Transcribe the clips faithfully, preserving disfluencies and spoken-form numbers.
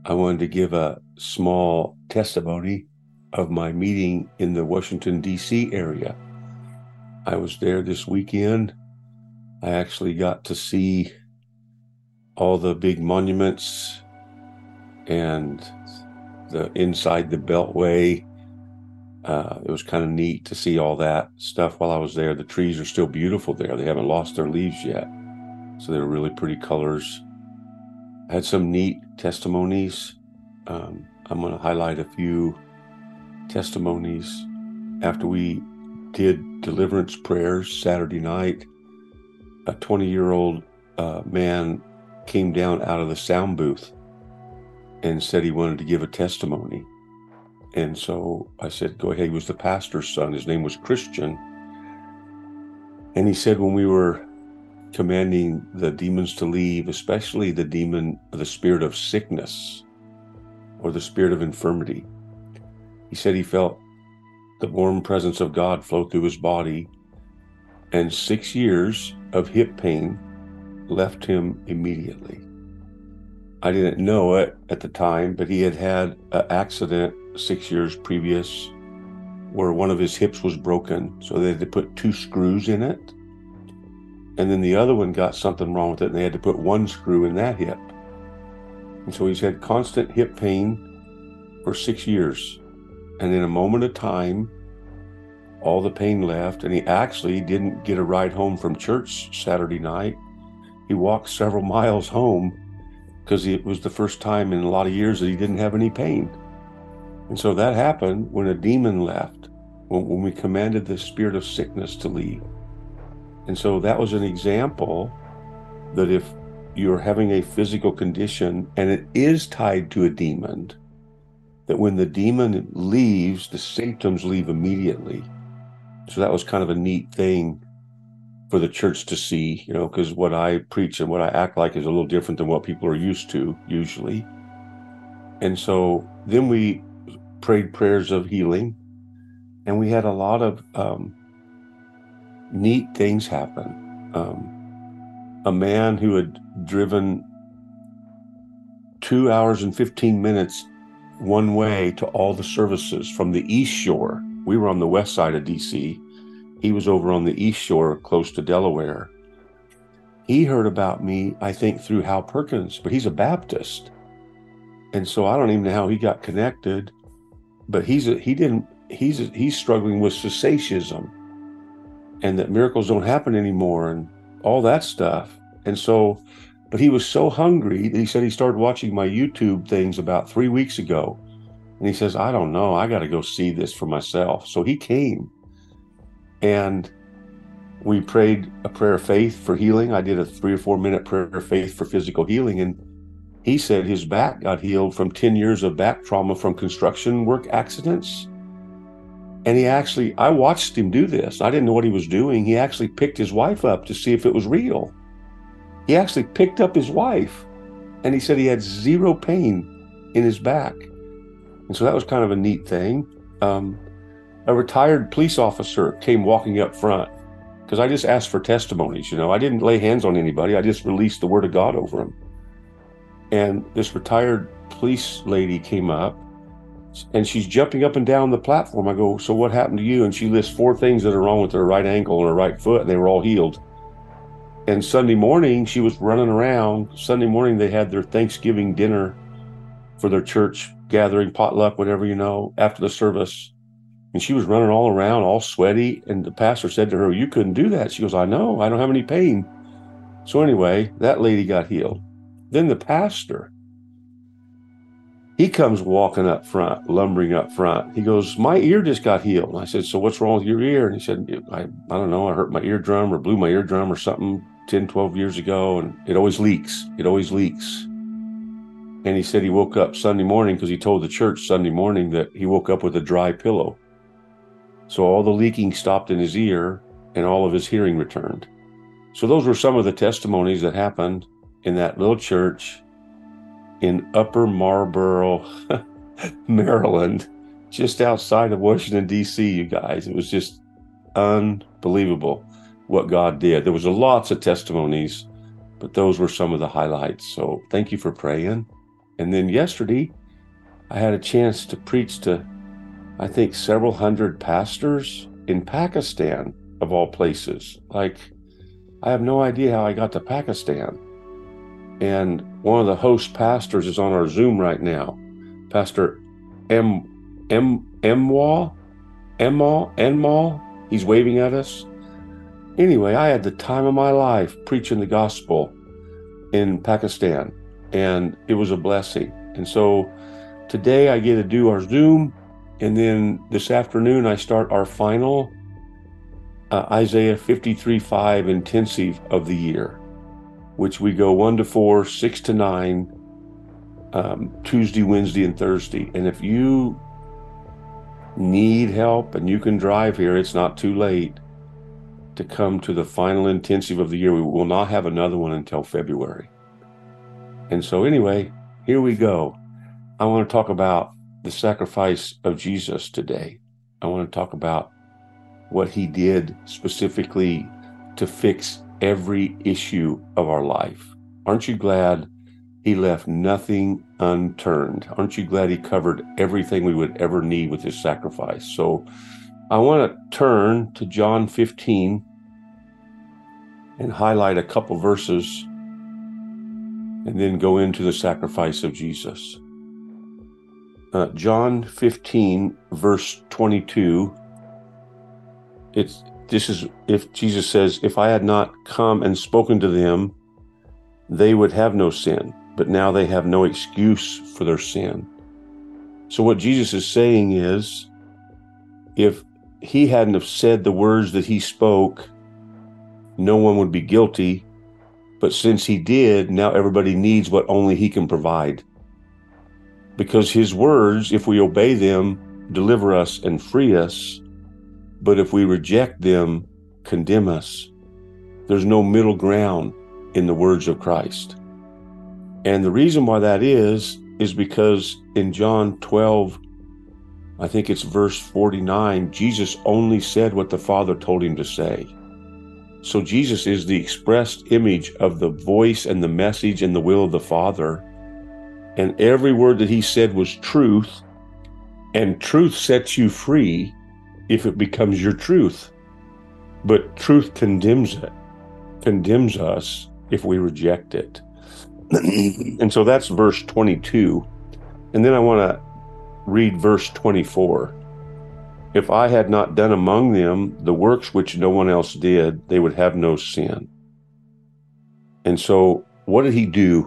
I wanted to give a small testimony of my meeting in the Washington, D C area. I was there this weekend. I actually got to see all the big monuments and the inside the Beltway. Uh, it was kind of neat to see all that stuff while I was there. The trees are still beautiful there. They haven't lost their leaves yet. So they were really pretty colors. I had some neat testimonies. Um, I'm going to highlight a few testimonies. After we did deliverance prayers Saturday night, a twenty-year-old uh, man came down out of the sound booth and said he wanted to give a testimony. And so I said, go ahead. He was the pastor's son. His name was Christian. And he said, when we were commanding the demons to leave, especially the demon, the spirit of sickness or the spirit of infirmity, he said he felt the warm presence of God flow through his body, and six years of hip pain left him immediately. I didn't know it at the time, but he had had an accident six years previous where one of his hips was broken. So they had to put two screws in it. And then the other one got something wrong with it, and they had to put one screw in that hip. And so he's had constant hip pain for six years. And in a moment of time, all the pain left, and he actually didn't get a ride home from church Saturday night. He walked several miles home because it was the first time in a lot of years that he didn't have any pain. And so that happened when a demon left, when, when we commanded the spirit of sickness to leave. And so that was an example that if you're having a physical condition and it is tied to a demon, that when the demon leaves, the symptoms leave immediately. So that was kind of a neat thing for the church to see, you know, because what I preach and what I act like is a little different than what people are used to usually. And so then we prayed prayers of healing, and we had a lot of um, neat things happen. Um, a man who had driven two hours and fifteen minutes one way to all the services from the East Shore. We were on the west side of D C. He was over on the East Shore, close to Delaware. He heard about me, I think, through Hal Perkins, but he's a Baptist. And so I don't even know how he got connected, but he's a, he didn't, he's a, he's struggling with cessationism, and that miracles don't happen anymore and all that stuff. And so, but he was so hungry that he said he started watching my YouTube things about three weeks ago. And he says, I don't know, I got to go see this for myself. So he came, and we prayed a prayer of faith for healing. I did a three or four minute prayer of faith for physical healing. And he said his back got healed from ten years of back trauma from construction work accidents. And he actually, I watched him do this. I didn't know what he was doing. He actually picked his wife up to see if it was real. He actually picked up his wife, and he said he had zero pain in his back. And so that was kind of a neat thing. Um, a retired police officer came walking up front because I just asked for testimonies. You know, I didn't lay hands on anybody. I just released the word of God over him. And this retired police lady came up, and she's jumping up and down the platform. I go, so what happened to you? And she lists four things that are wrong with her right ankle and her right foot, and they were all healed. And Sunday morning, she was running around. Sunday morning, they had their Thanksgiving dinner for their church gathering, potluck, whatever, you know, after the service. And she was running all around, all sweaty. And the pastor said to her, you couldn't do that. She goes, I know, I don't have any pain. So anyway, that lady got healed. Then the pastor, he comes walking up front, lumbering up front. He goes, my ear just got healed. And I said, so what's wrong with your ear? And he said, I, I don't know, I hurt my eardrum or blew my eardrum or something ten, twelve years ago. And it always leaks. It always leaks. And he said he woke up Sunday morning because he told the church Sunday morning that he woke up with a dry pillow. So all the leaking stopped in his ear and all of his hearing returned. So those were some of the testimonies that happened in that little church in Upper Marlboro, Maryland, just outside of Washington, D C, you guys. It was just unbelievable what God did. There was lots of testimonies, but those were some of the highlights. So thank you for praying. And then yesterday, I had a chance to preach to, I think, several hundred pastors in Pakistan, of all places. Like, I have no idea how I got to Pakistan. And one of the host pastors is on our Zoom right now, Pastor M. M. Mwa, Mwa, Nmal. He's waving at us. Anyway, I had the time of my life preaching the gospel in Pakistan, and it was a blessing. And so today I get to do our Zoom, and then this afternoon I start our final uh, Isaiah fifty-three five intensive of the year, which we go one to four, six to nine, um, Tuesday, Wednesday, and Thursday. And if you need help and you can drive here, it's not too late to come to the final intensive of the year. We will not have another one until February. And so anyway, here we go. I want to talk about the sacrifice of Jesus today. I want to talk about what he did specifically to fix every issue of our life. Aren't you glad he left nothing unturned? Aren't you glad he covered everything we would ever need with his sacrifice? So I want to turn to John fifteen and highlight a couple verses and then go into the sacrifice of Jesus. Uh, John fifteen, verse twenty-two. It's this is if Jesus says, "If I had not come and spoken to them, they would have no sin, but now they have no excuse for their sin." So what Jesus is saying is, if he hadn't have said the words that he spoke, no one would be guilty. But since he did, now everybody needs what only he can provide. Because his words, if we obey them, deliver us and free us. But if we reject them, condemn us. There's no middle ground in the words of Christ. And the reason why that is, is because in John twelve, I think it's verse forty-nine, Jesus only said what the Father told him to say. So Jesus is the expressed image of the voice and the message and the will of the Father. And every word that he said was truth, and truth sets you free if it becomes your truth. But truth condemns it, condemns us if we reject it. And so that's verse twenty-two. And then I want to read verse twenty-four. If I had not done among them the works which no one else did, they would have no sin. And so what did he do?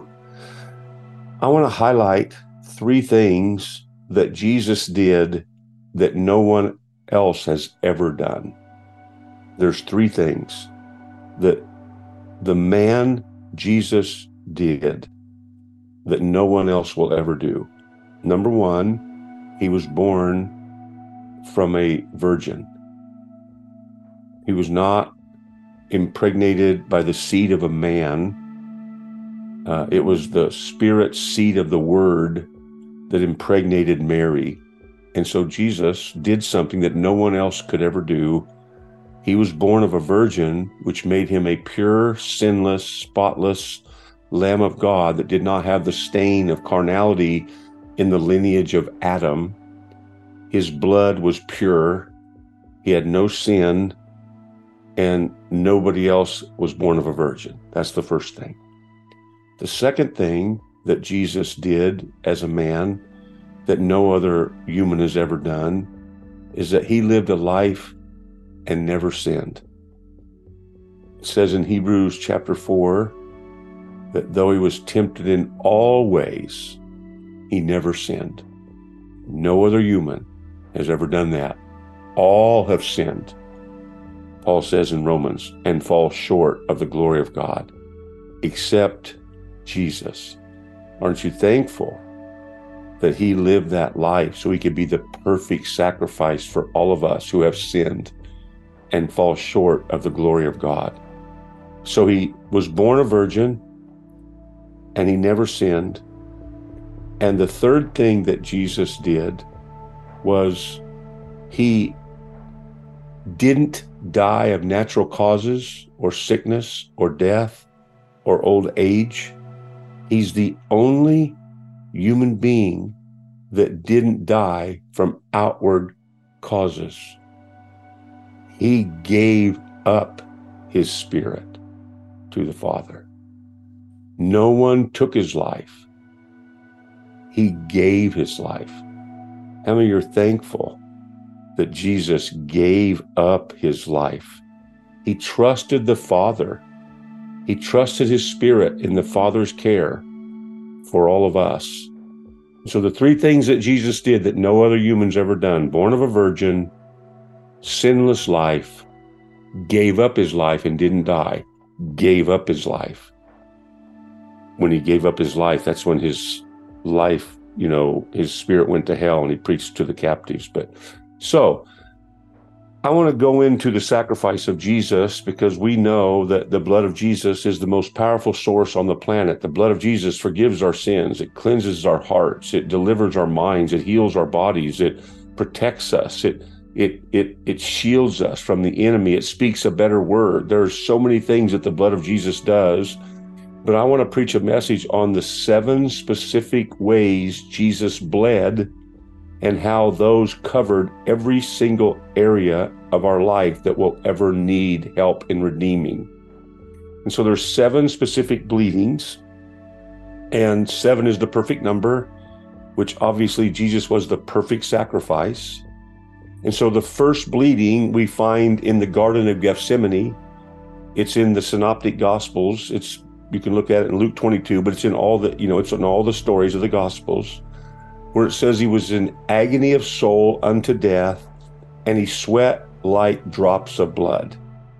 I want to highlight three things that Jesus did that no one else has ever done. There's three things that the man Jesus did that no one else will ever do. Number one, he was born from a virgin. He was not impregnated by the seed of a man. Uh, it was the spirit seed of the word that impregnated Mary. And so Jesus did something that no one else could ever do. He was born of a virgin, which made him a pure, sinless, spotless Lamb of God that did not have the stain of carnality in the lineage of Adam. His blood was pure. He had no sin, and nobody else was born of a virgin. That's the first thing. The second thing that Jesus did as a man that no other human has ever done is that he lived a life and never sinned. It says in Hebrews chapter four that though he was tempted in all ways, he never sinned. No other human has ever done that. All have sinned, Paul says in Romans, and fall short of the glory of God, except Jesus. Aren't you thankful that he lived that life so he could be the perfect sacrifice for all of us who have sinned and fall short of the glory of God? So he was born a virgin and he never sinned. And the third thing that Jesus did was he didn't die of natural causes or sickness or death or old age. He's the only human being that didn't die from outward causes. He gave up his spirit to the Father. No one took his life. He gave his life. How many are thankful that Jesus gave up his life? He trusted the Father. He trusted his spirit in the Father's care for all of us. So the three things that Jesus did that no other human's ever done: born of a virgin, sinless life, gave up his life and didn't die, gave up his life. When he gave up his life, that's when his life, you know, his spirit went to hell and he preached to the captives. But so I want to go into the sacrifice of Jesus, because we know that the blood of Jesus is the most powerful source on the planet. The blood of Jesus forgives our sins. It cleanses our hearts. It delivers our minds. It heals our bodies. It protects us. It It it it shields us from the enemy. It speaks a better word. There's so many things that the blood of Jesus does, but I want to preach a message on the seven specific ways Jesus bled and how those covered every single area of our life that will ever need help in redeeming. And so there's seven specific bleedings, and seven is the perfect number, which obviously Jesus was the perfect sacrifice. And so the first bleeding we find in the Garden of Gethsemane. It's in the Synoptic Gospels. It's, you can look at it in Luke twenty-two, but it's in all the, you know, it's in all the stories of the Gospels, where it says he was in agony of soul unto death, and he sweat like drops of blood.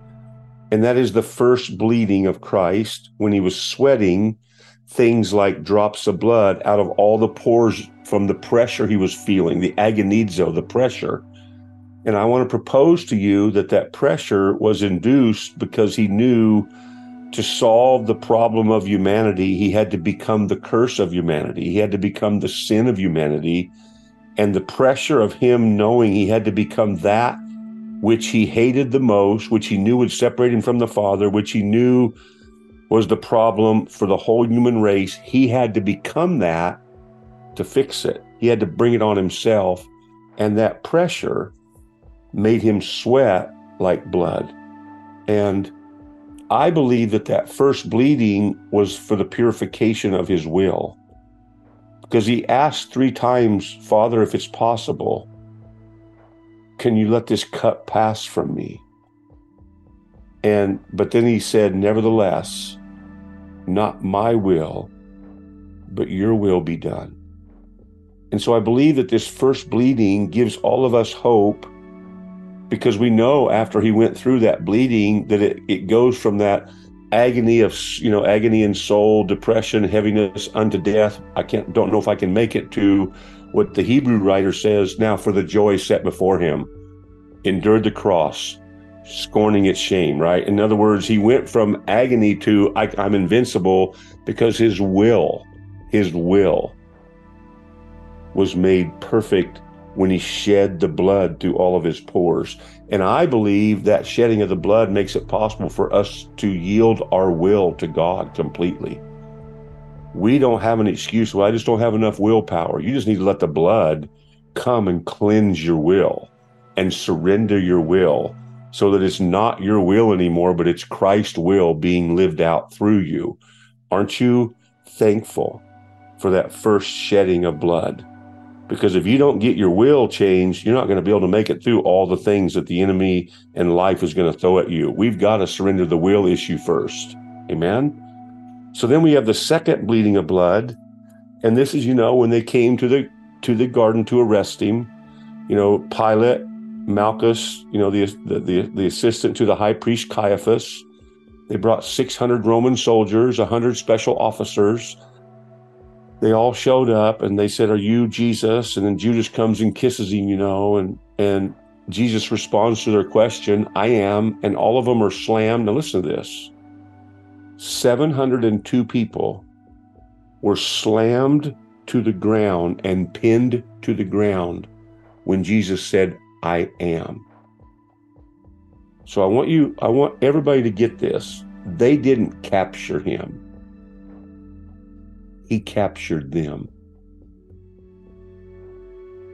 And that is the first bleeding of Christ, when he was sweating things like drops of blood out of all the pores from the pressure he was feeling, the agonizo, the pressure. And I want to propose to you that that pressure was induced because he knew to solve the problem of humanity, he had to become the curse of humanity. He had to become the sin of humanity. And the pressure of him knowing he had to become that which he hated the most, which he knew would separate him from the Father, which he knew was the problem for the whole human race, he had to become that to fix it. He had to bring it on himself. And that pressure made him sweat like blood. And I believe that that first bleeding was for the purification of his will, because he asked three times, Father, if it's possible, can you let this cup pass from me? And, but then he said, nevertheless, not my will, but your will be done. And so I believe that this first bleeding gives all of us hope, because we know after he went through that bleeding that it, it goes from that agony of, you know, agony in soul, depression, heaviness unto death. I can't, don't know if I can make it to what the Hebrew writer says, now for the joy set before him, endured the cross, scorning its shame, right? In other words, he went from agony to I, I'm invincible, because his will, his will was made perfect when he shed the blood through all of his pores. And I believe that shedding of the blood makes it possible for us to yield our will to God completely. We don't have an excuse. Well, I just don't have enough willpower. You just need to let the blood come and cleanse your will and surrender your will, so that it's not your will anymore, but it's Christ's will being lived out through you. Aren't you thankful for that first shedding of blood? Because if you don't get your will changed, you're not going to be able to make it through all the things that the enemy and life is going to throw at you. We've got to surrender the will issue first. Amen? So then we have the second bleeding of blood. And this is, you know, when they came to the to the garden to arrest him, you know, Pilate, Malchus, you know, the the the, the assistant to the high priest Caiaphas, they brought six hundred Roman soldiers, one hundred special officers. They all showed up and they said, are you Jesus? And then Judas comes and kisses him, you know, and, and Jesus responds to their question, I am. And all of them are slammed. Now listen to this. seven hundred two people were slammed to the ground and pinned to the ground when Jesus said, I am. So I want you, I want everybody to get this. They didn't capture him. He captured them.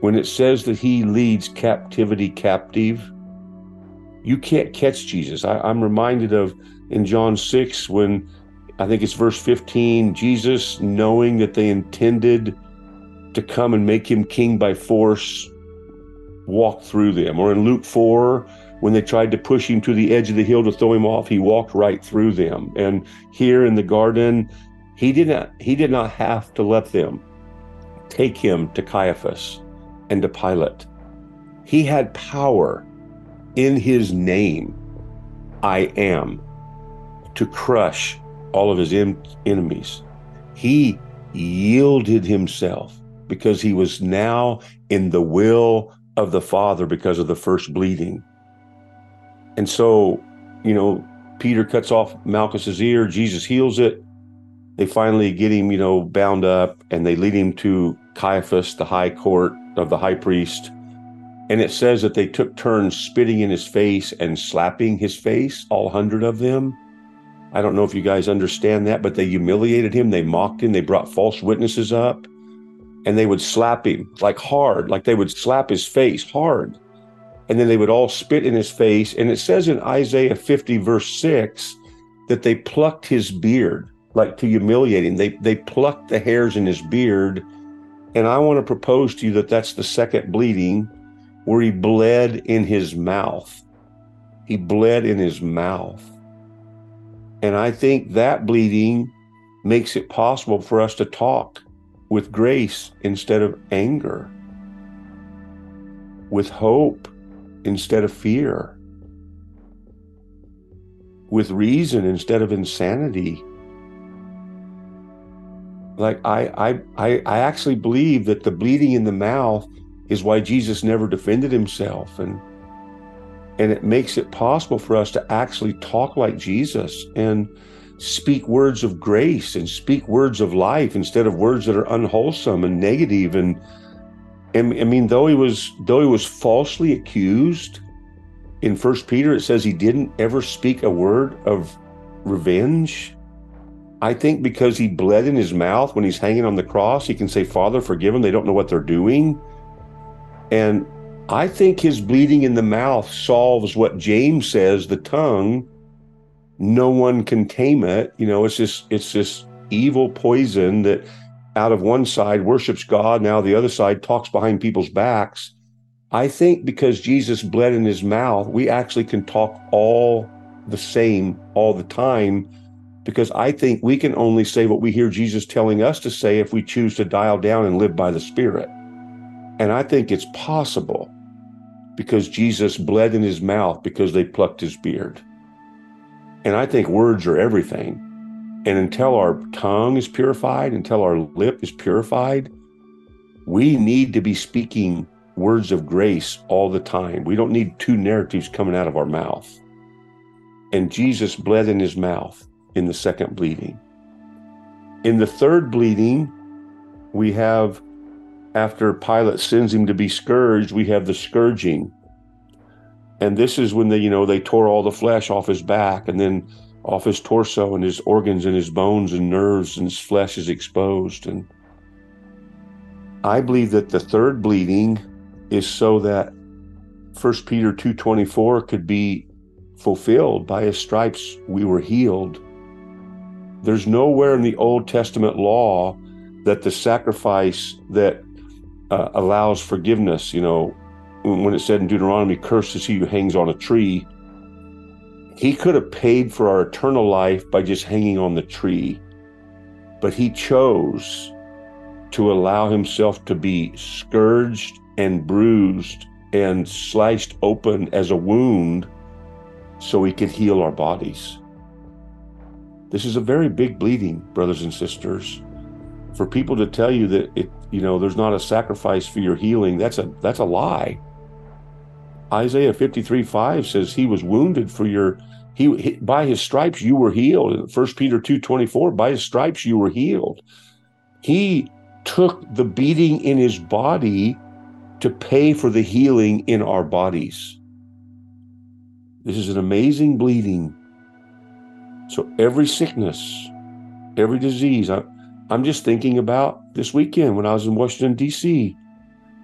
when it says that he leads captivity captive, you can't catch Jesus. I, I'm reminded of in John six, when I think it's verse fifteen, Jesus, knowing that they intended to come and make him king by force, walked through them. Or in Luke four, when they tried to push him to the edge of the hill to throw him off, he walked right through them. And here in the garden, he did not, he did not have to let them take him to Caiaphas and to Pilate. He had power in his name, I am, to crush all of his en- enemies. He yielded himself because he was now in the will of the Father because of the first bleeding. And so, you know, Peter cuts off Malchus's ear, Jesus heals it. They finally get him, you know, bound up, and they lead him to Caiaphas, the high court of the high priest. And it says that they took turns spitting in his face and slapping his face, all hundred of them. I don't know if you guys understand that, but they humiliated him. They mocked him. They brought false witnesses up, and they would slap him like hard, like they would slap his face hard. And then they would all spit in his face. And it says in Isaiah fifty, verse six, that they plucked his beard, like to humiliate him. They, they plucked the hairs in his beard. And I want to propose to you that that's the second bleeding, where he bled in his mouth. He bled in his mouth. And I think that bleeding makes it possible for us to talk with grace instead of anger, with hope instead of fear, with reason instead of insanity. Like I, I, I, I actually believe that the bleeding in the mouth is why Jesus never defended himself. And, and it makes it possible for us to actually talk like Jesus and speak words of grace and speak words of life instead of words that are unwholesome and negative. And, and I mean, though he was, though he was falsely accused, in First Peter, it says he didn't ever speak a word of revenge. I think because he bled in his mouth when he's hanging on the cross, he can say, Father, forgive them. They don't know what they're doing. And I think his bleeding in the mouth solves what James says, the tongue, no one can tame it. You know, it's this, it's this evil poison that out of one side worships God, now the other side talks behind people's backs. I think because Jesus bled in his mouth, we actually can talk all the same all the time, because I think we can only say what we hear Jesus telling us to say if we choose to dial down and live by the Spirit. And I think it's possible because Jesus bled in his mouth because they plucked his beard. And I think words are everything. And until our tongue is purified, until our lip is purified, we need to be speaking words of grace all the time. We don't need two narratives coming out of our mouth. And Jesus bled in his mouth in the second bleeding. In the third bleeding, we have, after Pilate sends him to be scourged, we have the scourging. And this is when they, you know, they tore all the flesh off his back and then off his torso, and his organs and his bones and nerves and his flesh is exposed. And I believe that the third bleeding is so that First Peter two twenty-four could be fulfilled. By his stripes we were healed. There's nowhere in the Old Testament law that the sacrifice that uh, allows forgiveness, you know, when it said in Deuteronomy, cursed is he who hangs on a tree. He could have paid for our eternal life by just hanging on the tree, but he chose to allow himself to be scourged and bruised and sliced open as a wound so he could heal our bodies. This is a very big bleeding, brothers and sisters. For people to tell you that it, you know, there's not a sacrifice for your healing, that's a that's a lie. Isaiah fifty-three five says he was wounded for your, he, he by his stripes you were healed. And First Peter two twenty-four, by his stripes you were healed. He took the beating in his body to pay for the healing in our bodies. This is an amazing bleeding. So every sickness, every disease, I, I'm just thinking about this weekend when I was in Washington, D C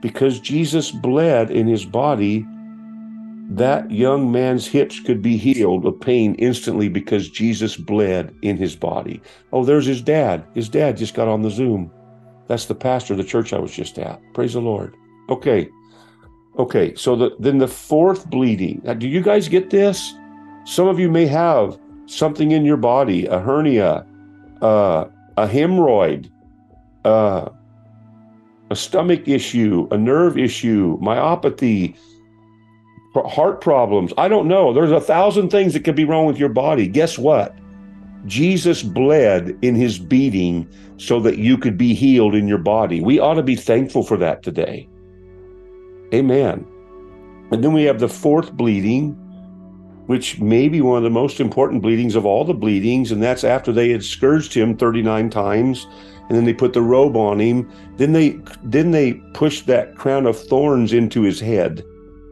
because Jesus bled in his body, that young man's hips could be healed of pain instantly because Jesus bled in his body. Oh, there's his dad. His dad just got on the Zoom. That's the pastor of the church I was just at. Praise the Lord. Okay. Okay. So the, then the fourth bleeding. Now, do you guys get this? Some of you may have something in your body, a hernia, uh, a hemorrhoid, uh, a stomach issue, a nerve issue, myopathy, heart problems. I don't know. There's a thousand things that could be wrong with your body. Guess what? Jesus bled in his beating so that you could be healed in your body. We ought to be thankful for that today. Amen. And then we have the fourth bleeding, which may be one of the most important bleedings of all the bleedings, and that's after they had scourged him thirty-nine times, and then they put the robe on him. Then they then they pushed that crown of thorns into his head.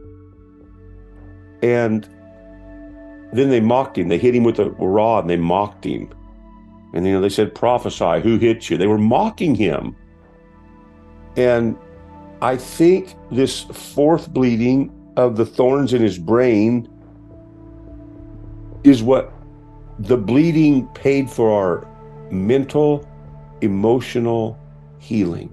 And then they mocked him. They hit him with a rod and they mocked him. And, you know, they said, prophesy, who hit you? They were mocking him. And I think this fourth bleeding of the thorns in his brain is what the bleeding paid for our mental, emotional healing.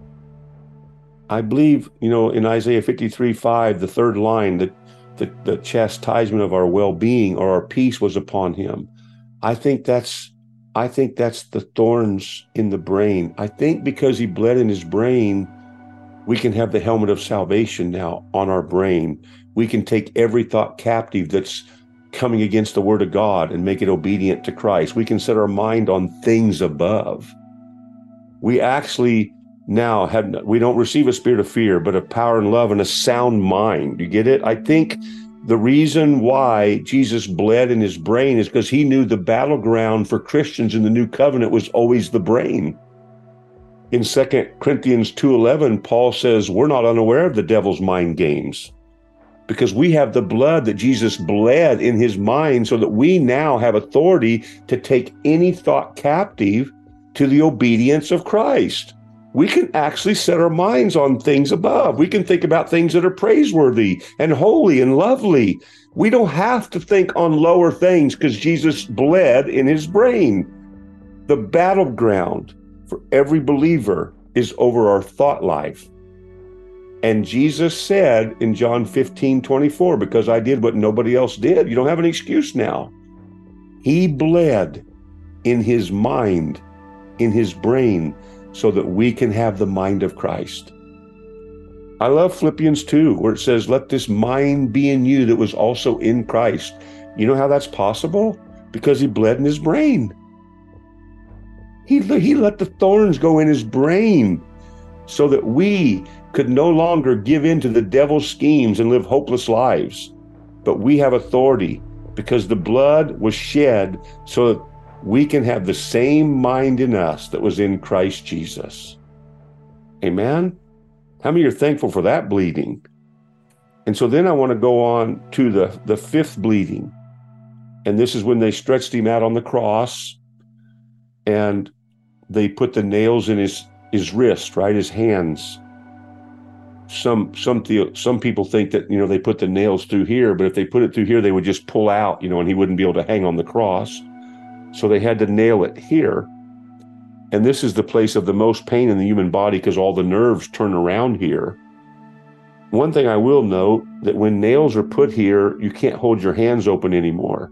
I believe, you know, in Isaiah fifty-three five, the third line, that The, the chastisement of our well-being or our peace was upon him. I think that's I think that's the thorns in the brain. I think because he bled in his brain, we can have the helmet of salvation now on our brain. We can take every thought captive that's coming against the word of God and make it obedient to Christ. We can set our mind on things above. We actually now have, we don't receive a spirit of fear, but of power and love and a sound mind. You get it? I think the reason why Jesus bled in his brain is because he knew the battleground for Christians in the new covenant was always the brain. In Second Corinthians two eleven, Paul says, we're not unaware of the devil's mind games because we have the blood that Jesus bled in his mind so that we now have authority to take any thought captive to the obedience of Christ. We can actually set our minds on things above. We can think about things that are praiseworthy and holy and lovely. We don't have to think on lower things because Jesus bled in his brain. The battleground for every believer is over our thought life. And Jesus said in John fifteen twenty-four, because I did what nobody else did, you don't have an excuse now. He bled in his mind, in his brain, so that we can have the mind of Christ. I love Philippians two, where it says, let this mind be in you that was also in Christ. You know how that's possible? Because he bled in his brain. He, he let the thorns go in his brain so that we could no longer give in to the devil's schemes and live hopeless lives. But we have authority because the blood was shed so that we can have the same mind in us that was in Christ Jesus. Amen? How many are thankful for that bleeding? And so then I want to go on to the, the fifth bleeding. And this is when they stretched him out on the cross and they put the nails in his, his wrist, right? His hands. Some, some, some people think that, you know, they put the nails through here, but if they put it through here, they would just pull out, you know, and he wouldn't be able to hang on the cross. So they had to nail it here. And this is the place of the most pain in the human body because all the nerves turn around here. One thing I will note, that when nails are put here, you can't hold your hands open anymore.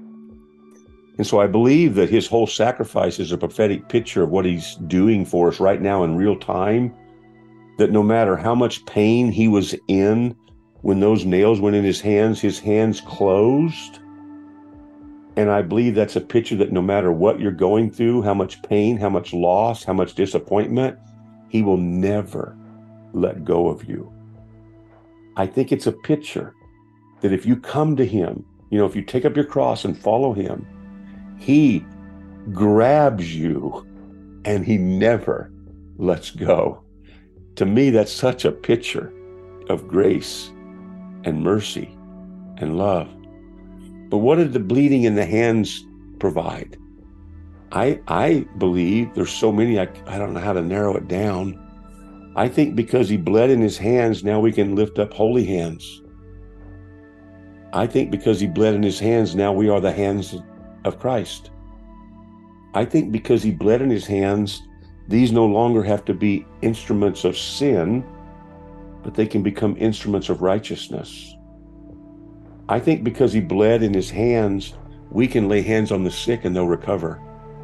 And so I believe that his whole sacrifice is a prophetic picture of what he's doing for us right now in real time, that no matter how much pain he was in, when those nails went in his hands, his hands closed. And I believe that's a picture that no matter what you're going through, how much pain, how much loss, how much disappointment, he will never let go of you. I think it's a picture that if you come to him, you know, if you take up your cross and follow him, he grabs you and he never lets go. To me, that's such a picture of grace and mercy and love. But what did the bleeding in the hands provide? I I believe there's so many, I, I don't know how to narrow it down. I think because he bled in his hands, now we can lift up holy hands. I think because he bled in his hands, now we are the hands of Christ. I think because he bled in his hands, these no longer have to be instruments of sin, but they can become instruments of righteousness. I think because he bled in his hands, we can lay hands on the sick and they'll recover.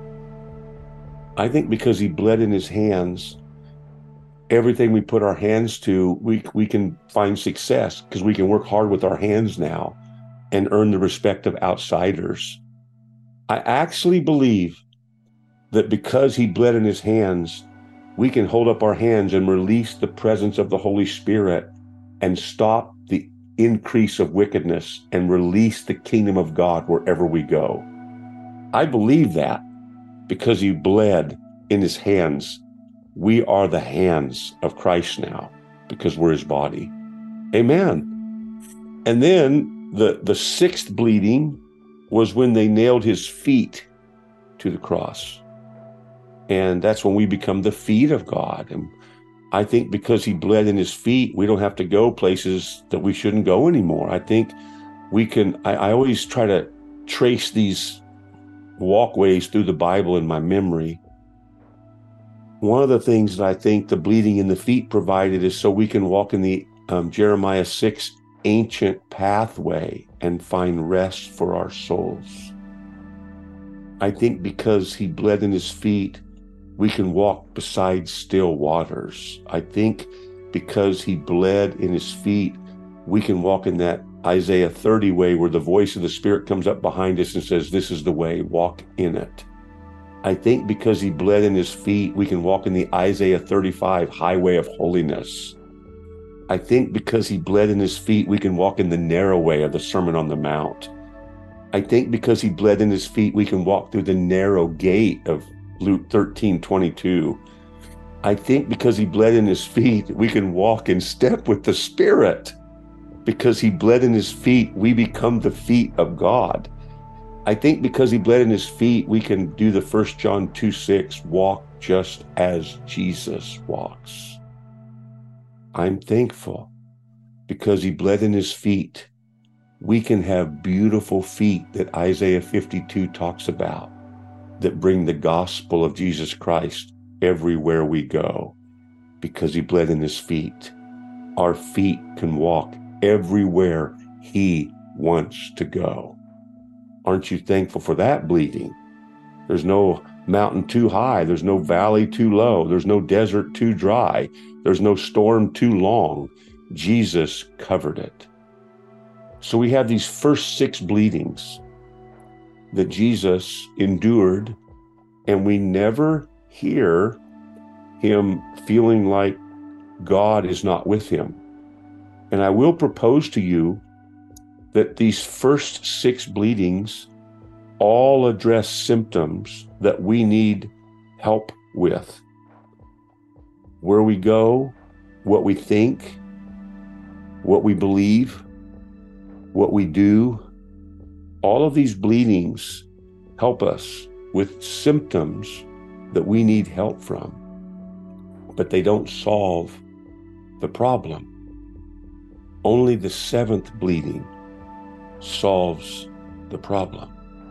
I think because he bled in his hands, everything we put our hands to, we, we can find success because we can work hard with our hands now and earn the respect of outsiders. I actually believe that because he bled in his hands, we can hold up our hands and release the presence of the Holy Spirit and stop the increase of wickedness and release the kingdom of God wherever we go. I believe that because he bled in his hands, we are the hands of Christ now because we're his body. Amen. And then the, the sixth bleeding was when they nailed his feet to the cross. And that's when we become the feet of God. And I think because he bled in his feet, we don't have to go places that we shouldn't go anymore. I think we can, I, I always try to trace these walkways through the Bible in my memory. One of the things that I think the bleeding in the feet provided is so we can walk in the um, Jeremiah six ancient pathway and find rest for our souls. I think because he bled in his feet, we can walk beside still waters. I think because he bled in his feet, we can walk in that Isaiah thirty way where the voice of the Spirit comes up behind us and says, this is the way, walk in it. I think because he bled in his feet, we can walk in the Isaiah thirty-five highway of holiness. I think because he bled in his feet, we can walk in the narrow way of the Sermon on the Mount. I think because he bled in his feet, we can walk through the narrow gate of Luke thirteen twenty-two. I think because he bled in his feet, we can walk in step with the Spirit. Because he bled in his feet, we become the feet of God. I think because he bled in his feet, we can do the First John two six, walk just as Jesus walks. I'm thankful because he bled in his feet. We can have beautiful feet that Isaiah fifty-two talks about that bring the gospel of Jesus Christ everywhere we go. Because he bled in his feet, our feet can walk everywhere he wants to go. Aren't you thankful for that bleeding? There's no mountain too high. There's no valley too low. There's no desert too dry. There's no storm too long. Jesus covered it. So we have these first six bleedings that Jesus endured, and we never hear him feeling like God is not with him. And I will propose to you that these first six bleedings all address symptoms that we need help with. Where we go, what we think, what we believe, what we do, all of these bleedings help us with symptoms that we need help from, but they don't solve the problem. Only the seventh bleeding solves the problem.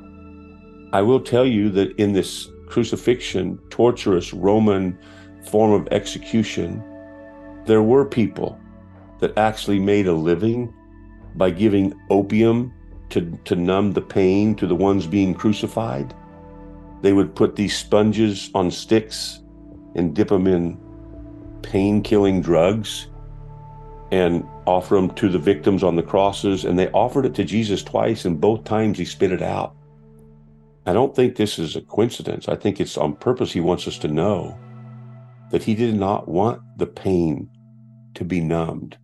I will tell you that in this crucifixion, torturous Roman form of execution, there were people that actually made a living by giving opium to, to numb the pain to the ones being crucified. They would put these sponges on sticks and dip them in pain-killing drugs and offer them to the victims on the crosses. And they offered it to Jesus twice, and both times he spit it out. I don't think this is a coincidence. I think it's on purpose. He wants us to know that he did not want the pain to be numbed.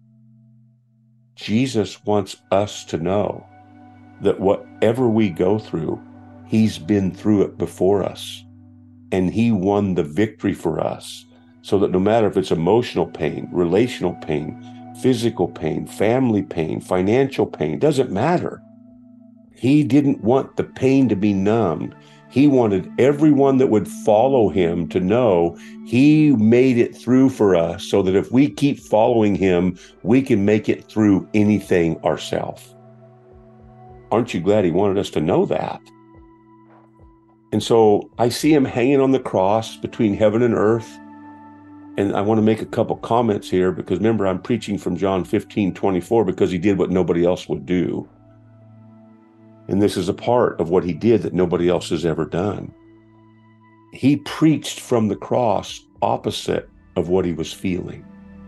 Jesus wants us to know that whatever we go through, he's been through it before us, and he won the victory for us, so that no matter if it's emotional pain, relational pain, physical pain, family pain, financial pain, doesn't matter. He didn't want the pain to be numbed. He wanted everyone that would follow him to know he made it through for us so that if we keep following him, we can make it through anything ourselves. Aren't you glad he wanted us to know that? And so I see him hanging on the cross between heaven and earth. And I want to make a couple comments here because remember, I'm preaching from John fifteen twenty-four because he did what nobody else would do. And this is a part of what he did that nobody else has ever done. He preached from the cross opposite of what he was feeling.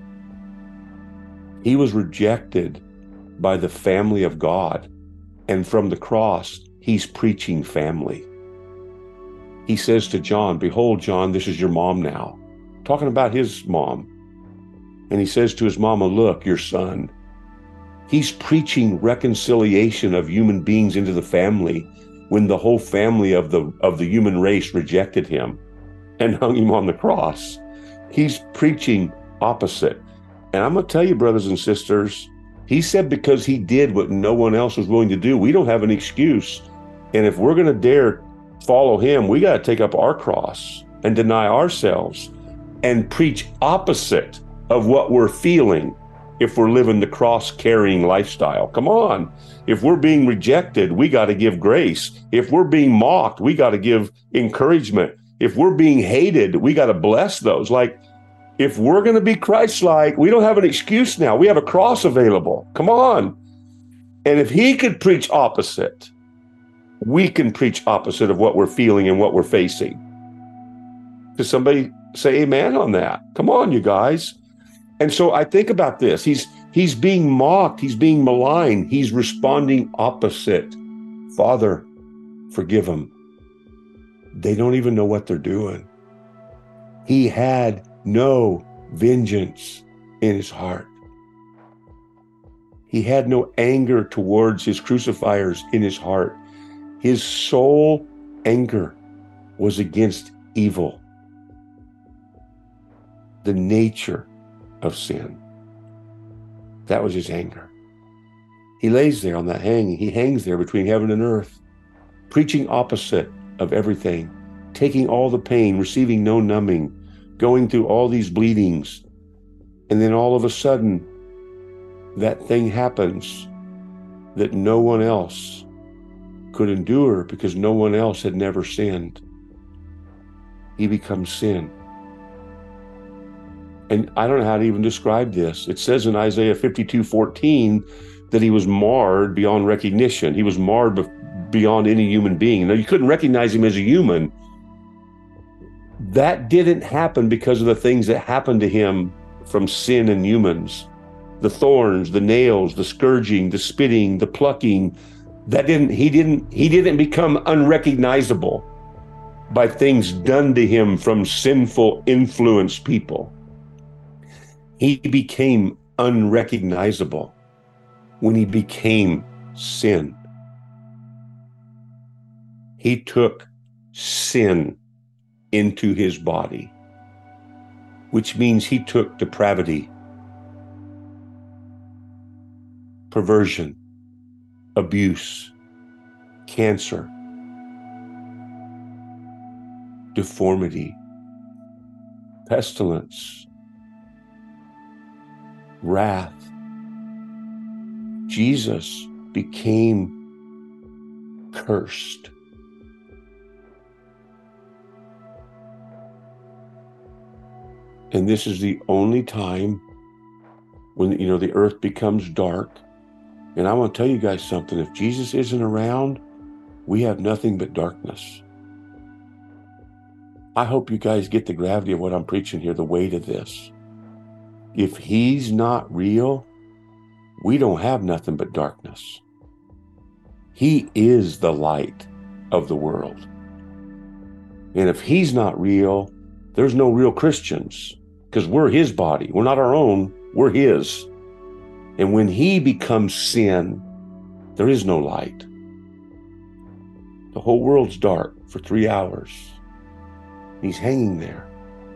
He was rejected by the family of God. And from the cross, he's preaching family. He says to John, "Behold, John, this is your mom now." Talking about his mom. And he says to his mama, "Look, your son." He's preaching reconciliation of human beings into the family when the whole family of the of the human race rejected him and hung him on the cross. He's preaching opposite. And I'm going to tell you, brothers and sisters, he said because he did what no one else was willing to do, we don't have an excuse. And if we're going to dare follow him, we got to take up our cross and deny ourselves and preach opposite of what we're feeling. If we're living the cross-carrying lifestyle, come on. If we're being rejected, we got to give grace. If we're being mocked, we got to give encouragement. If we're being hated, we got to bless those. Like, if we're going to be Christ-like, we don't have an excuse now. We have a cross available. Come on. And if he could preach opposite, we can preach opposite of what we're feeling and what we're facing. Does somebody say amen on that? Come on, you guys. And so I think about this. He's he's being mocked. He's being maligned. He's responding opposite. Father, forgive them. They don't even know what they're doing. He had no vengeance in his heart. He had no anger towards his crucifiers in his heart. His sole anger was against evil, the nature of sin. That was his anger. He lays there on that hanging. He hangs there between heaven and earth, preaching opposite of everything, taking all the pain, receiving no numbing, going through all these bleedings. And then all of a sudden, that thing happens that no one else could endure because no one else had never sinned. He becomes sin. And I don't know how to even describe this. It says in Isaiah fifty-two fourteen that he was marred beyond recognition. He was marred beyond any human being. Now, you couldn't recognize him as a human. That didn't happen because of the things that happened to him from sin and humans. The thorns, the nails, the scourging, the spitting, the plucking. That didn't, he didn't, he didn't become unrecognizable by things done to him from sinful, influenced people. He became unrecognizable when he became sin. He took sin into his body, which means he took depravity, perversion, abuse, cancer, deformity, pestilence, wrath. Jesus became cursed. And this is the only time when, you know, the earth becomes dark. And I want to tell you guys something. If Jesus isn't around, we have nothing but darkness. I hope you guys get the gravity of what I'm preaching here, the weight of this. If he's not real, we don't have nothing but darkness. He is the light of the world. And if he's not real, there's no real Christians, because we're his body. We're not our own, we're his. And when he becomes sin, there is no light. The whole world's dark for three hours. He's hanging there.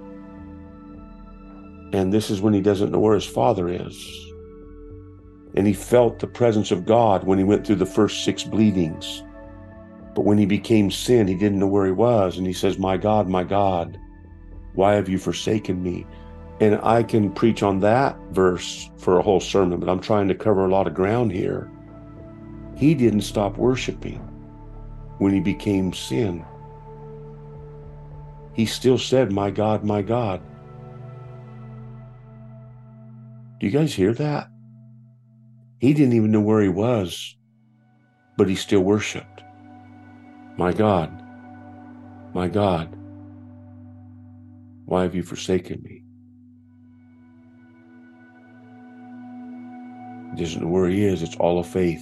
And this is when he doesn't know where his Father is. And he felt the presence of God when he went through the first six bleedings. But when he became sin, he didn't know where he was. And he says, my God, my God, why have you forsaken me? And I can preach on that verse for a whole sermon, but I'm trying to cover a lot of ground here. He didn't stop worshiping when he became sin. He still said, my God, my God. Do you guys hear that? He didn't even know where he was, but he still worshiped. My God, my God, why have you forsaken me? He doesn't know where he is. It's all of faith.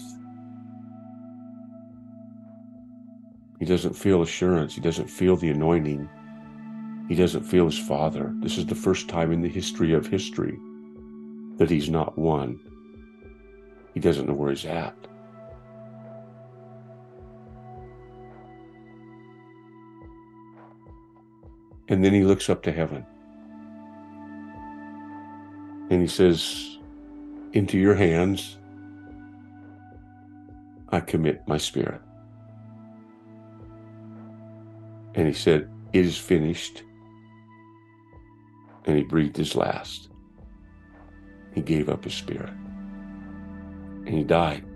He doesn't feel assurance. He doesn't feel the anointing. He doesn't feel his Father. This is the first time in the history of history that he's not one. He doesn't know where he's at. And then he looks up to heaven. And he says, into your hands, I commit my spirit. And he said, it is finished. And he breathed his last. He gave up his spirit. And he died.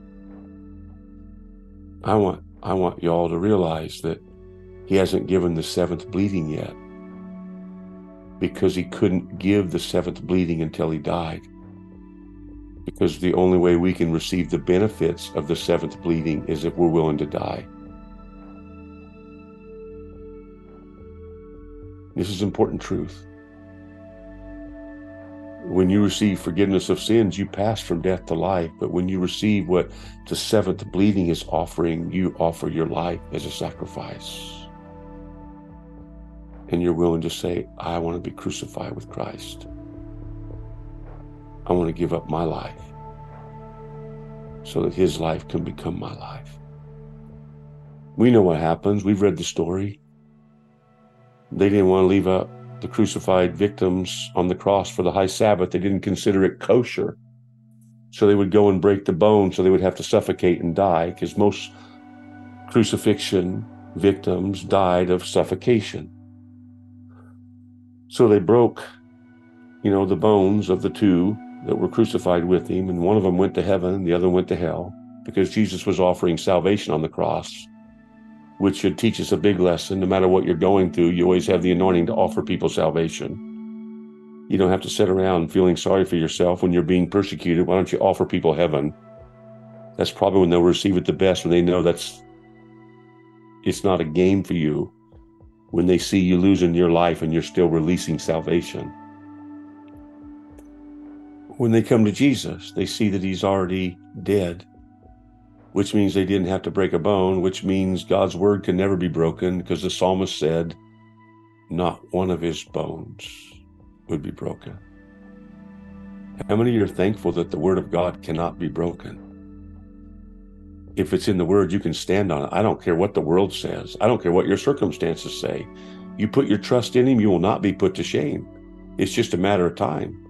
I want, I want y'all to realize that he hasn't given the seventh bleeding yet, because he couldn't give the seventh bleeding until he died. Because the only way we can receive the benefits of the seventh bleeding is if we're willing to die. This is important truth. When you receive forgiveness of sins, you pass from death to life. But when you receive what the seventh bleeding is offering, you offer your life as a sacrifice. And you're willing to say, I want to be crucified with Christ. I want to give up my life so that his life can become my life. We know what happens. We've read the story. They didn't want to leave up the crucified victims on the cross for the high Sabbath. They didn't consider it kosher. So they would go and break the bone, so they would have to suffocate and die, because most crucifixion victims died of suffocation. So they broke, you know, the bones of the two that were crucified with him, and one of them went to heaven and the other went to hell, because Jesus was offering salvation on the cross, which should teach us a big lesson. No matter what you're going through, you always have the anointing to offer people salvation. You don't have to sit around feeling sorry for yourself when you're being persecuted. Why don't you offer people heaven? That's probably when they'll receive it the best, when they know that's it's not a game for you, when they see you losing your life and you're still releasing salvation. When they come to Jesus, they see that he's already dead, which means they didn't have to break a bone, which means God's word can never be broken, because the psalmist said, not one of his bones would be broken. How many of you are thankful that the word of God cannot be broken? If it's in the word, you can stand on it. I don't care what the world says. I don't care what your circumstances say. You put your trust in him, you will not be put to shame. It's just a matter of time.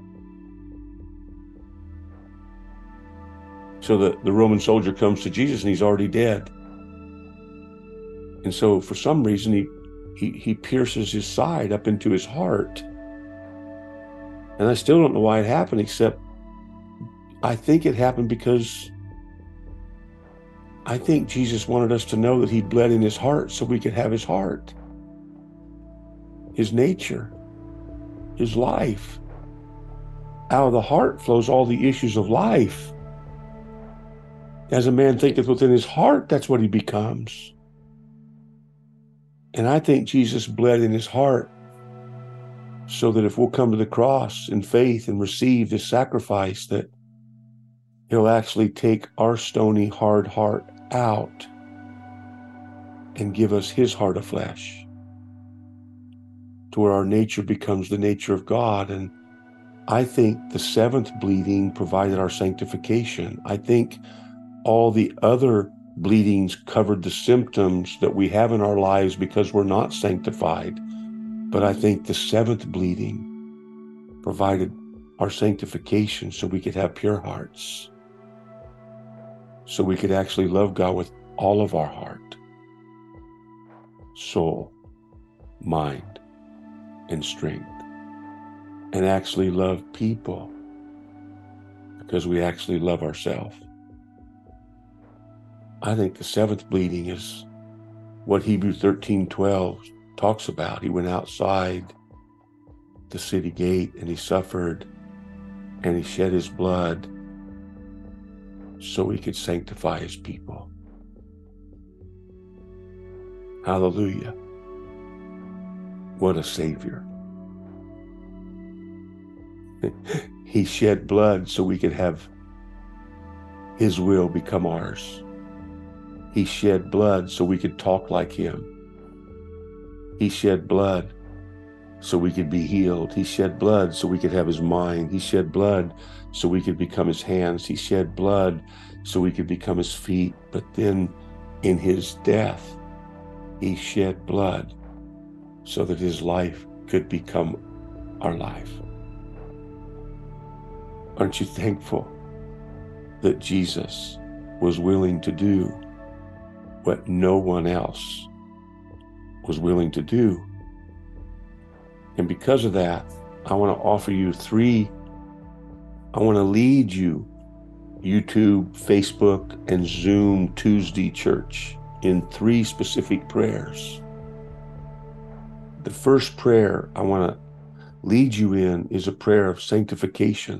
So the, the Roman soldier comes to Jesus and he's already dead. And so for some reason, he, he, he pierces his side up into his heart. And I still don't know why it happened, except I think it happened because I think Jesus wanted us to know that he bled in his heart so we could have his heart, his nature, his life. Out of the heart flows all the issues of life. As a man thinketh within his heart, that's what he becomes. And I think Jesus bled in his heart so that if we'll come to the cross in faith and receive this sacrifice, that he'll actually take our stony, hard heart out and give us his heart of flesh, to where our nature becomes the nature of God. And I think the seventh bleeding provided our sanctification. I think all the other bleedings covered the symptoms that we have in our lives because we're not sanctified. But I think the seventh bleeding provided our sanctification so we could have pure hearts, so we could actually love God with all of our heart, soul, mind, and strength, and actually love people because we actually love ourselves. I think the seventh bleeding is what Hebrews thirteen twelve talks about. He went outside the city gate and he suffered and he shed his blood so he could sanctify his people. Hallelujah. What a Savior. He shed blood so we could have his will become ours. He shed blood so we could talk like him. He shed blood so we could be healed. He shed blood so we could have his mind. He shed blood so we could become his hands. He shed blood so we could become his feet. But then in his death, he shed blood so that his life could become our life. Aren't you thankful that Jesus was willing to do what no one else was willing to do? And because of that, I want to offer you three, I want to lead you, YouTube, Facebook, and Zoom Tuesday Church, in three specific prayers. The first prayer I want to lead you in is a prayer of sanctification,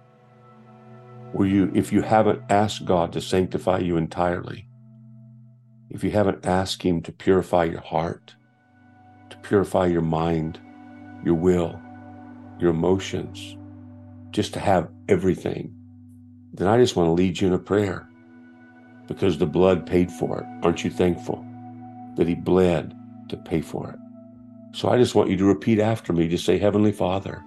where you, if you haven't asked God to sanctify you entirely, if you haven't asked him to purify your heart, to purify your mind, your will, your emotions, just to have everything, then I just want to lead you in a prayer, because the blood paid for it. Aren't you thankful that he bled to pay for it? So I just want you to repeat after me. Just say, Heavenly Father,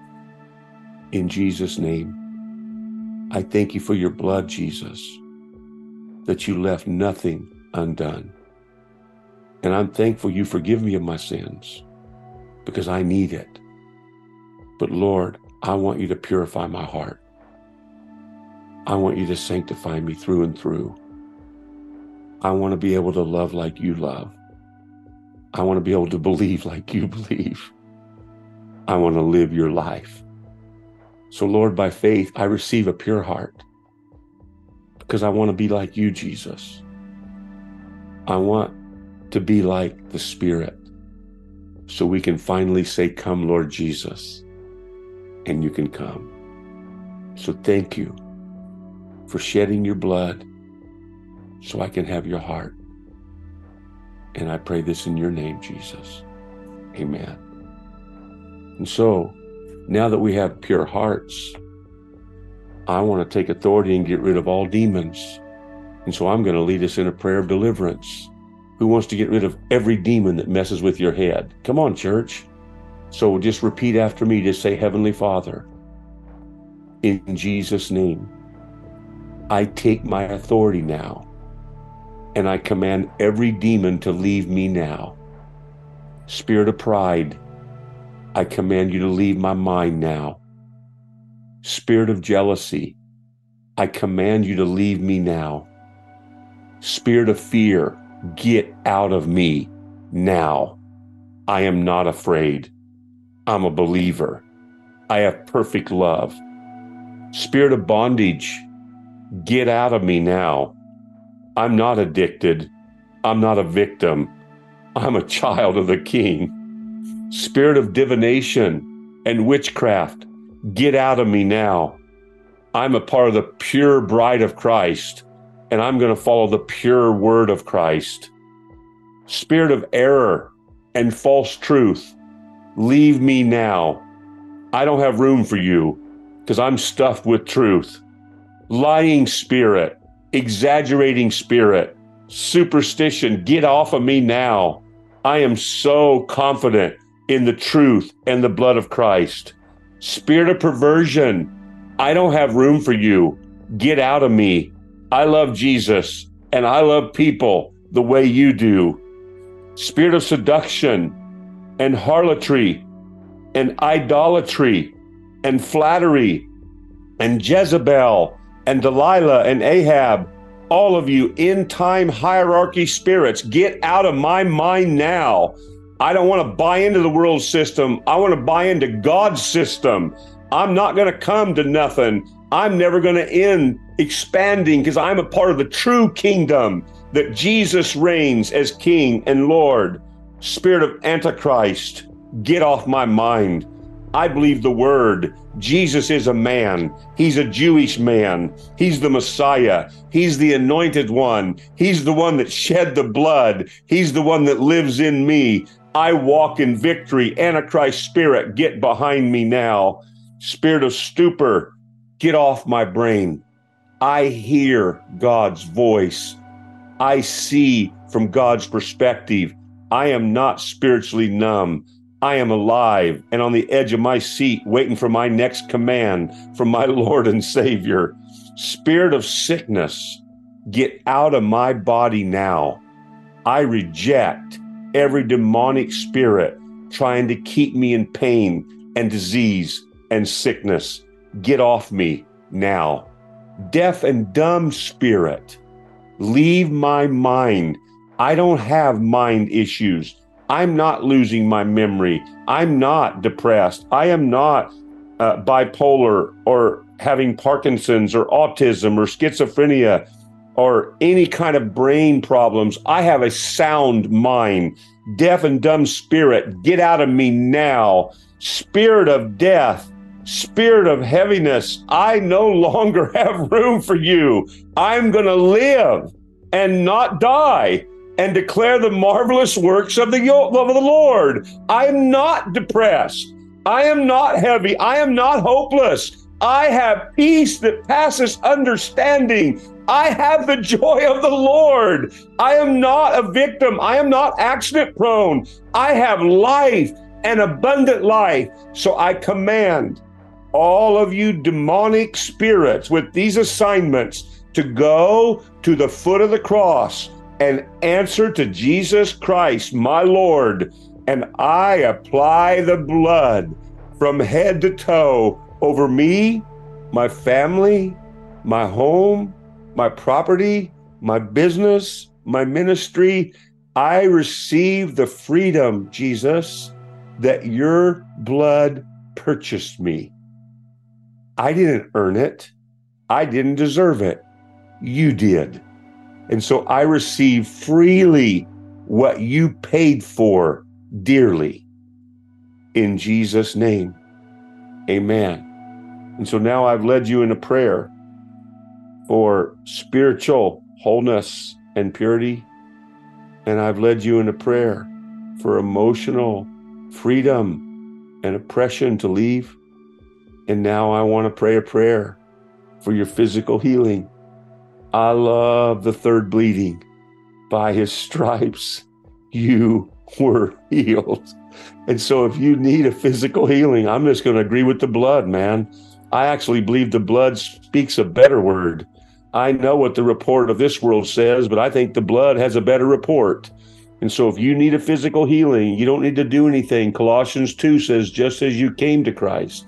in Jesus' name, I thank you for your blood, Jesus, that you left nothing undone. And I'm thankful you forgive me of my sins, because I need it. But Lord, I want you to purify my heart. I want you to sanctify me through and through. I want to be able to love like you love. I want to be able to believe like you believe. I want to live your life. So Lord, by faith, I receive a pure heart, because I want to be like you, Jesus. I want to be like the Spirit, so we can finally say, come, Lord Jesus, and you can come. So thank you for shedding your blood so I can have your heart. And I pray this in your name, Jesus. Amen. And so now that we have pure hearts, I want to take authority and get rid of all demons. And so I'm going to lead us in a prayer of deliverance. Who wants to get rid of every demon that messes with your head? Come on, church. So just repeat after me. Just say, Heavenly Father, in Jesus' name, I take my authority now, and I command every demon to leave me now. Spirit of pride, I command you to leave my mind now. Spirit of jealousy, I command you to leave me now. Spirit of fear, get out of me now. I am not afraid. I'm a believer. I have perfect love. Spirit of bondage, get out of me now. I'm not addicted. I'm not a victim. I'm a child of the King. Spirit of divination and witchcraft, get out of me now. I'm a part of the pure bride of Christ, and I'm going to follow the pure word of Christ. Spirit of error and false truth, leave me now. I don't have room for you, because I'm stuffed with truth. Lying spirit, exaggerating spirit, superstition, get off of me now. I am so confident in the truth and the blood of Christ. Spirit of perversion, I don't have room for you. Get out of me. I love Jesus, and I love people the way you do. Spirit of seduction and harlotry and idolatry and flattery and Jezebel and Delilah and Ahab, All of you end-time hierarchy spirits, get out of my mind now. I don't want to buy into the world system. I want to buy into God's system. I'm not going to come to nothing. I'm never going to end expanding because I'm a part of the true kingdom that Jesus reigns as King and Lord. Spirit of Antichrist, get off my mind. I believe the word. Jesus is a man. He's a Jewish man. He's the Messiah. He's the anointed one. He's the one that shed the blood. He's the one that lives in me. I walk in victory. Antichrist spirit, get behind me now. Spirit of stupor, get off my brain. I hear God's voice. I see from God's perspective. I am not spiritually numb. I am alive and on the edge of my seat, waiting for my next command from my Lord and Savior. Spirit of sickness, get out of my body now. I reject every demonic spirit trying to keep me in pain and disease and sickness. Get off me now. Deaf and dumb spirit, leave my mind. I don't have mind issues. I'm not losing my memory. I'm not depressed. I am not uh, bipolar or having Parkinson's or autism or schizophrenia or any kind of brain problems. I have a sound mind. Deaf and dumb spirit, get out of me now. Spirit of death, spirit of heaviness, I no longer have room for you. I'm going to live and not die and declare the marvelous works of the, of the Lord. I am not depressed. I am not heavy. I am not hopeless. I have peace that passes understanding. I have the joy of the Lord. I am not a victim. I am not accident prone. I have life and abundant life. So I command all of you demonic spirits with these assignments to go to the foot of the cross and answer to Jesus Christ, my Lord. And I apply the blood from head to toe over me, my family, my home, my property, my business, my ministry. I receive the freedom, Jesus, that your blood purchased me. I didn't earn it. I didn't deserve it. You did. And so I receive freely what you paid for dearly. In Jesus' name, amen. And so now I've led you in a prayer for spiritual wholeness and purity. And I've led you in a prayer for emotional freedom and oppression to leave. And now I want to pray a prayer for your physical healing. I love the third bleeding. By his stripes, you were healed. And so if you need a physical healing, I'm just going to agree with the blood, man. I actually believe the blood speaks a better word. I know what the report of this world says, but I think the blood has a better report. And so if you need a physical healing, you don't need to do anything. Colossians two says, just as you came to Christ,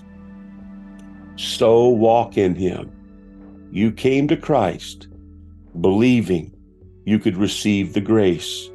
so walk in him. You came to Christ believing you could receive the grace.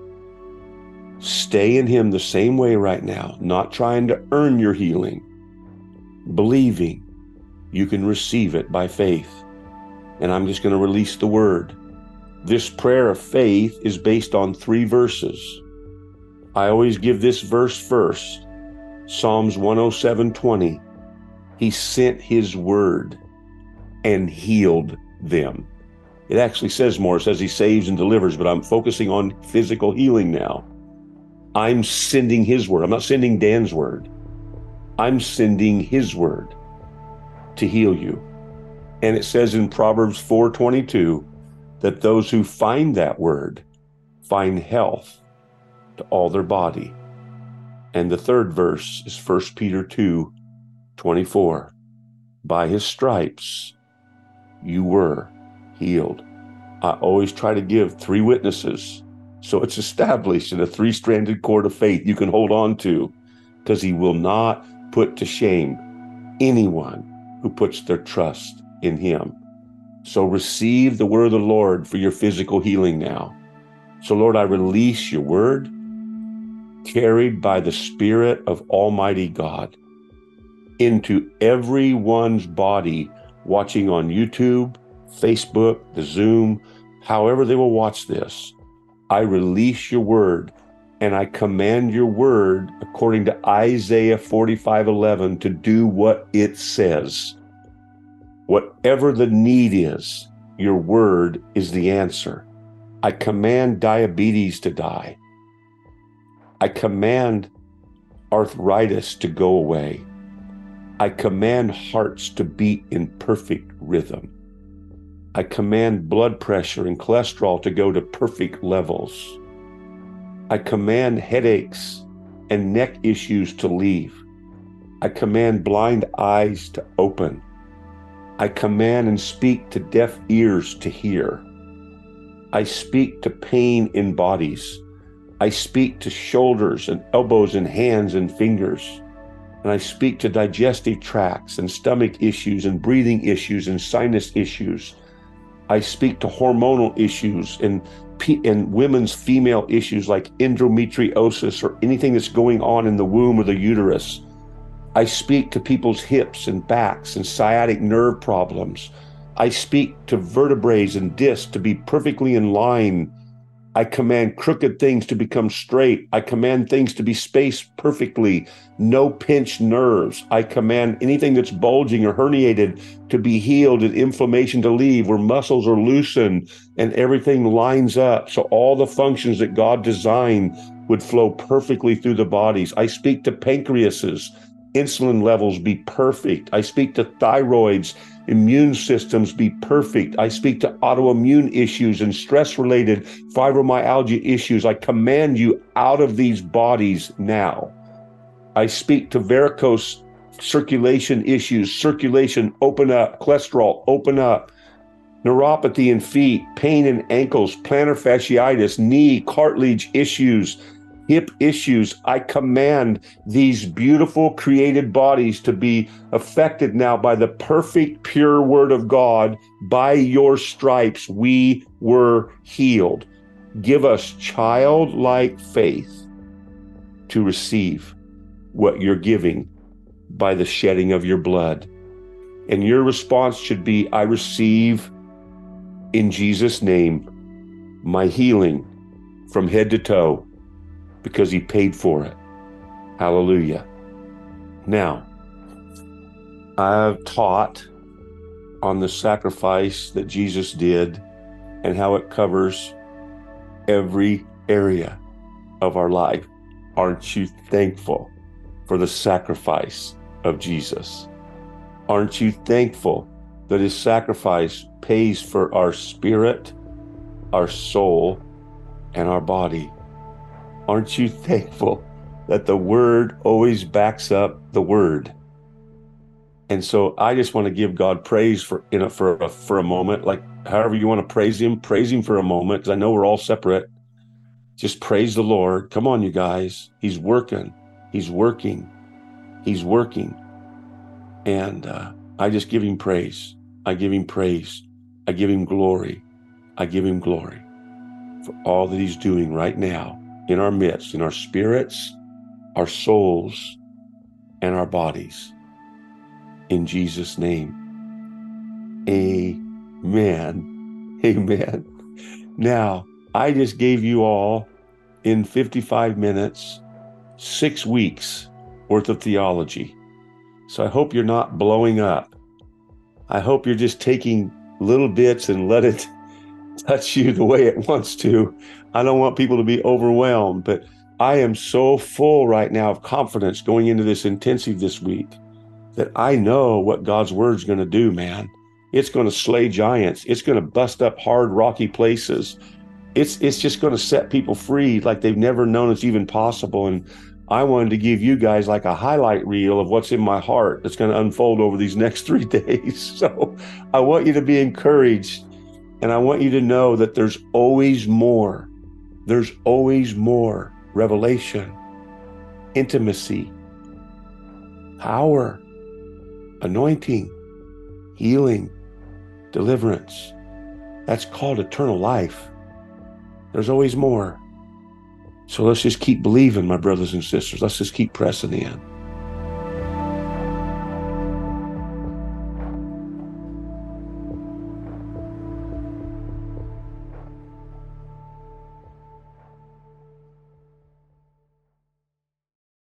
Stay in him the same way right now, not trying to earn your healing, believing you can receive it by faith. And I'm just going to release the word. This prayer of faith is based on three verses. I always give this verse first. Psalms one oh seven twenty. He sent his word and healed them. It actually says more. It says he saves and delivers, but I'm focusing on physical healing now. I'm sending his word. I'm not sending Dan's word. I'm sending his word to heal you. And it says in Proverbs four twenty-two that those who find that word find health to all their body. And the third verse is First Peter two twenty-four. By his stripes, you were healed. I always try to give three witnesses, so it's established in a three-stranded cord of faith you can hold on to, because he will not put to shame anyone who puts their trust in him. So receive the word of the Lord for your physical healing now. So Lord, I release your word carried by the Spirit of Almighty God into everyone's body watching on YouTube, Facebook, the Zoom, however they will watch this. I release your word and I command your word, according to Isaiah forty-five eleven, to do what it says. Whatever the need is, your word is the answer. I command diabetes to die. I command arthritis to go away. I command hearts to beat in perfect rhythm. I command blood pressure and cholesterol to go to perfect levels. I command headaches and neck issues to leave. I command blind eyes to open. I command and speak to deaf ears to hear. I speak to pain in bodies. I speak to shoulders and elbows and hands and fingers. And I speak to digestive tracts and stomach issues and breathing issues and sinus issues. I speak to hormonal issues and, and women's female issues like endometriosis or anything that's going on in the womb or the uterus. I speak to people's hips and backs and sciatic nerve problems. I speak to vertebrae and discs to be perfectly in line. I command crooked things to become straight. I command things to be spaced perfectly, no pinched nerves. I command anything that's bulging or herniated to be healed and inflammation to leave, where muscles are loosened and everything lines up. So all the functions that God designed would flow perfectly through the bodies. I speak to pancreases, insulin levels be perfect. I speak to thyroids, immune systems be perfect. I speak to autoimmune issues and stress-related fibromyalgia issues. I command you out of these bodies now. I speak to varicose circulation issues, circulation, open up, cholesterol, open up, neuropathy in feet, pain in ankles, plantar fasciitis, knee, cartilage issues, hip issues. I command these beautiful created bodies to be affected now by the perfect, pure word of God. By your stripes, we were healed. Give us childlike faith to receive what you're giving by the shedding of your blood. And your response should be, I receive in Jesus' name my healing from head to toe, because he paid for it. Hallelujah. Now, I've taught on the sacrifice that Jesus did and how it covers every area of our life. Aren't you thankful for the sacrifice of Jesus? Aren't you thankful that his sacrifice pays for our spirit, our soul, and our body? Aren't you thankful that the word always backs up the word? And so I just want to give God praise for, you know, for, a, for a moment, like however you want to praise him, praise him for a moment, because I know we're all separate. Just praise the Lord. Come on, you guys. He's working. He's working. He's working. And uh, I just give him praise. I give him praise. I give him glory. I give him glory for all that he's doing right now in our midst, in our spirits, our souls, and our bodies. In Jesus' name, amen. Amen. Now, I just gave you all, in fifty-five minutes, six weeks worth of theology. So I hope you're not blowing up. I hope you're just taking little bits and let it touch you the way it wants to. I don't want people to be overwhelmed, but I am so full right now of confidence going into this intensive this week that I know what God's word's going to do, man. It's going to slay giants. It's going to bust up hard, rocky places. It's it's just going to set people free like they've never known it's even possible. And I wanted to give you guys like a highlight reel of what's in my heart that's going to unfold over these next three days. So I want you to be encouraged, and I want you to know that there's always more. There's always more revelation, intimacy, power, anointing, healing, deliverance. That's called eternal life. There's always more. So let's just keep believing, my brothers and sisters. Let's just keep pressing in.